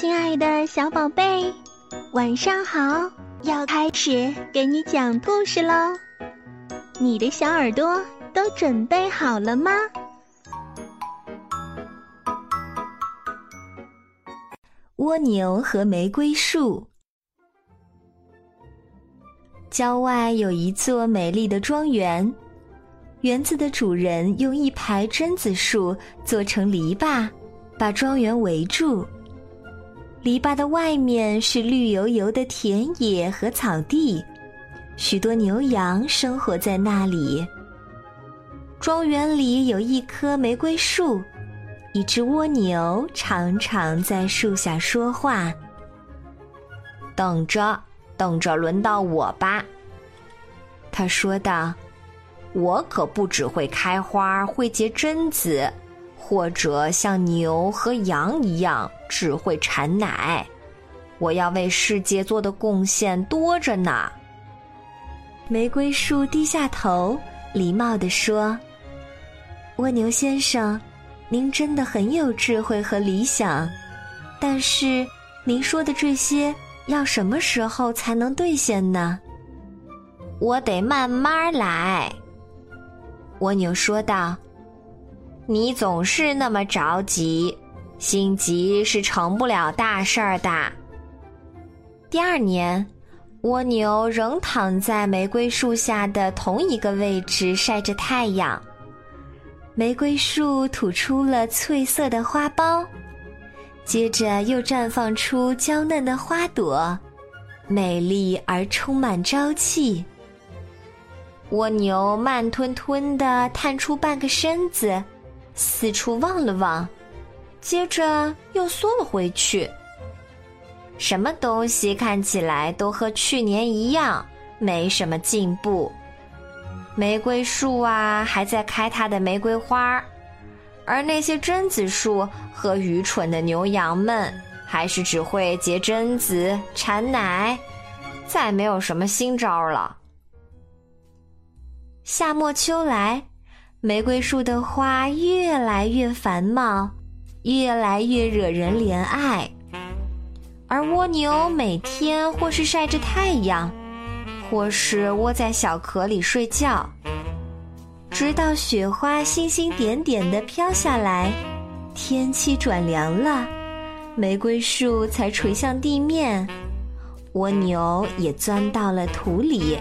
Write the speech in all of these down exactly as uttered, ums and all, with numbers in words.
亲爱的小宝贝，晚上好，要开始给你讲故事喽。你的小耳朵都准备好了吗？ 蜗牛和玫瑰树。郊外有一座美丽的庄园，园子的主人用一排榛子树做成篱笆，把庄园围住。篱笆的外面是绿油油的田野和草地，许多牛羊生活在那里。庄园里有一棵玫瑰树，一只蜗牛常常在树下说话。 等着，等着轮到我吧， 他说道。 我可不只会开花，会结榛子，或者像牛和羊一样只会产奶。我要为世界做的贡献多着呢。 玫瑰树低下头，礼貌地说：蜗牛先生，您真的很有智慧和理想，但是您说的这些要什么时候才能兑现呢？ 我得慢慢来， 蜗牛说道。 你总是那么着急，心急是成不了大事儿的。第二年，蜗牛仍躺在玫瑰树下的同一个位置晒着太阳。 玫瑰树吐出了翠色的花苞，接着又绽放出娇嫩的花朵，美丽而充满朝气。 蜗牛慢吞吞地探出半个身子，四处望了望，接着又缩了回去。什么东西看起来都和去年一样，没什么进步。玫瑰树啊，还在开它的玫瑰花，而那些榛子树和愚蠢的牛羊们，还是只会结榛子、产奶，再没有什么新招了。 夏末秋来，玫瑰树的花越来越繁茂，越来越惹人怜爱。而蜗牛每天或是晒着太阳，或是窝在小壳里睡觉，直到雪花星星点点地飘下来，天气转凉了，玫瑰树才垂向地面，蜗牛也钻到了土里。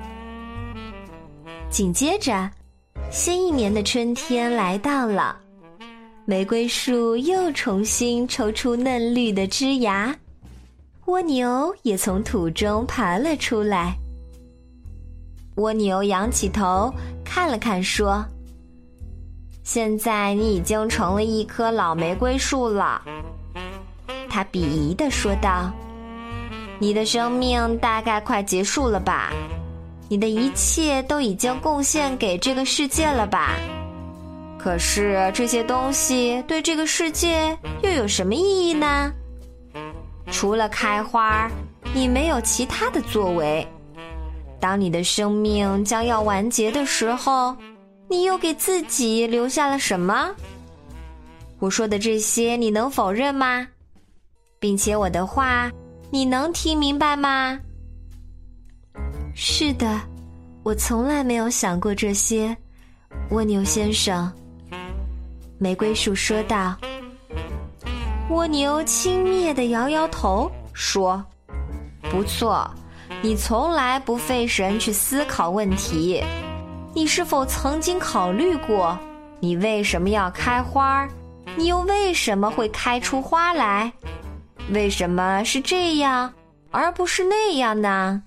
紧接着，新一年的春天来到了，玫瑰树又重新抽出嫩绿的枝芽，蜗牛也从土中爬了出来。蜗牛仰起头看了看，说： 现在你已经成了一棵老玫瑰树了。 他鄙夷地说道： 你的生命大概快结束了吧？你的一切都已经贡献给这个世界了吧？可是这些东西对这个世界又有什么意义呢？除了开花，你没有其他的作为。当你的生命将要完结的时候，你又给自己留下了什么？我说的这些你能否认吗？并且我的话你能听明白吗？ 是的，我从来没有想过这些，蜗牛先生。玫瑰树说道。 蜗牛轻蔑地摇摇头，说：不错，你从来不费神去思考问题。你是否曾经考虑过，你为什么要开花？你又为什么会开出花来？为什么是这样，而不是那样呢？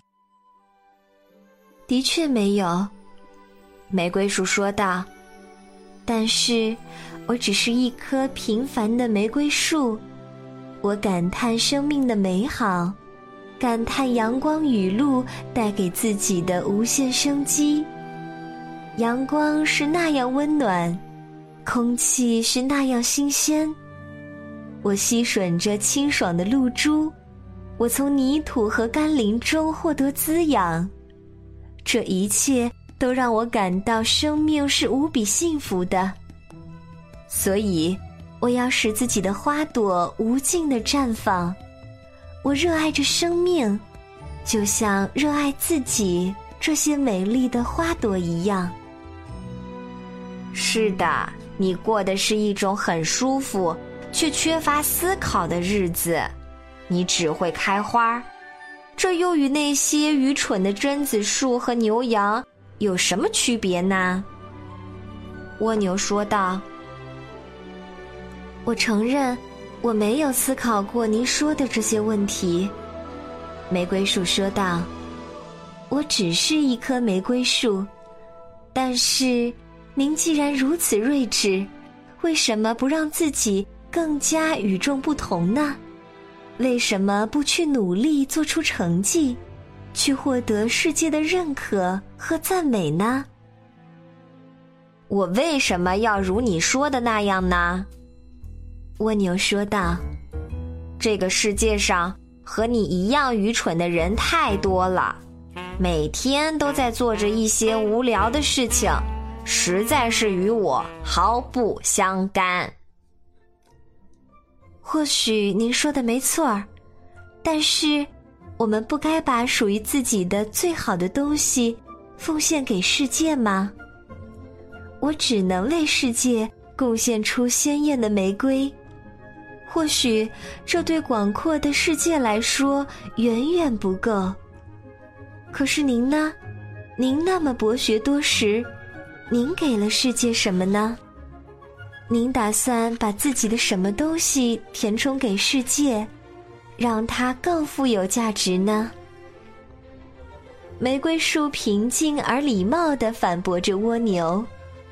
的确没有，玫瑰树说道。但是，我只是一棵平凡的玫瑰树，我感叹生命的美好，感叹阳光雨露带给自己的无限生机。阳光是那样温暖，空气是那样新鲜。我吸吮着清爽的露珠，我从泥土和甘霖中获得滋养。这一切都让我感到生命是无比幸福的。所以， 我要使自己的花朵无尽地绽放。我热爱着生命，就像热爱自己这些美丽的花朵一样。 是的，你过的是一种很舒服却缺乏思考的日子，你只会开花，这又与那些愚蠢的榛子树和牛羊有什么区别呢？蜗牛说道。 我承认，我没有思考过您说的这些问题。玫瑰树说道。我只是一棵玫瑰树，但是您既然如此睿智，为什么不让自己更加与众不同呢？为什么不去努力做出成绩，去获得世界的认可和赞美呢？ 我为什么要如你说的那样呢？ 蜗牛说道。 这个世界上和你一样愚蠢的人太多了，每天都在做着一些无聊的事情，实在是与我毫不相干。 或许您说的没错儿，但是我们不该把属于自己的最好的东西奉献给世界吗？我只能为世界贡献出鲜艳的玫瑰，或许这对广阔的世界来说远远不够。可是您呢？您那么博学多识，您给了世界什么呢？您打算把自己的什么东西填充给世界，让它更富有价值呢？玫瑰树平静而礼貌地反驳着蜗牛。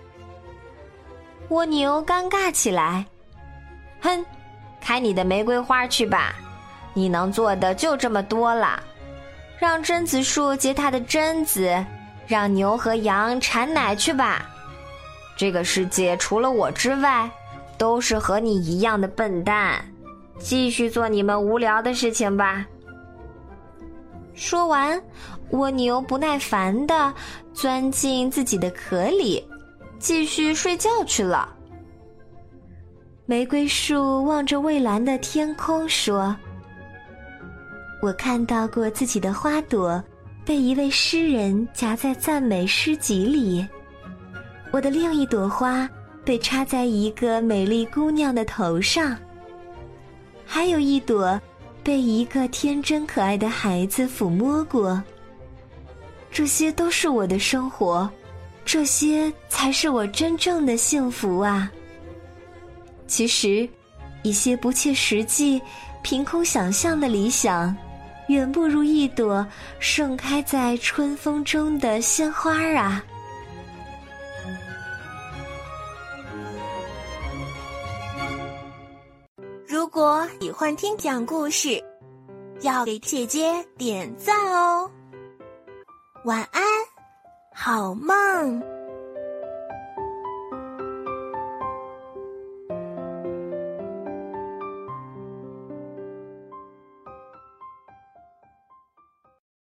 蜗牛尴尬起来，哼，开你的玫瑰花去吧，你能做的就这么多了。让榛子树结它的榛子，让牛和羊产奶去吧。这个世界除了我之外，都是和你一样的笨蛋。继续做你们无聊的事情吧。说完，蜗牛不耐烦地钻进自己的壳里，继续睡觉去了。 玫瑰树望着蔚蓝的天空说：我看到过自己的花朵被一位诗人夹在赞美诗集里，我的另一朵花被插在一个美丽姑娘的头上，还有一朵被一个天真可爱的孩子抚摸过。这些都是我的生活，这些才是我真正的幸福啊！其实，一些不切实际、凭空想象的理想，远不如一朵盛开在春风中的鲜花啊！ 如果喜欢听讲故事，要给姐姐点赞哦。晚安，好梦。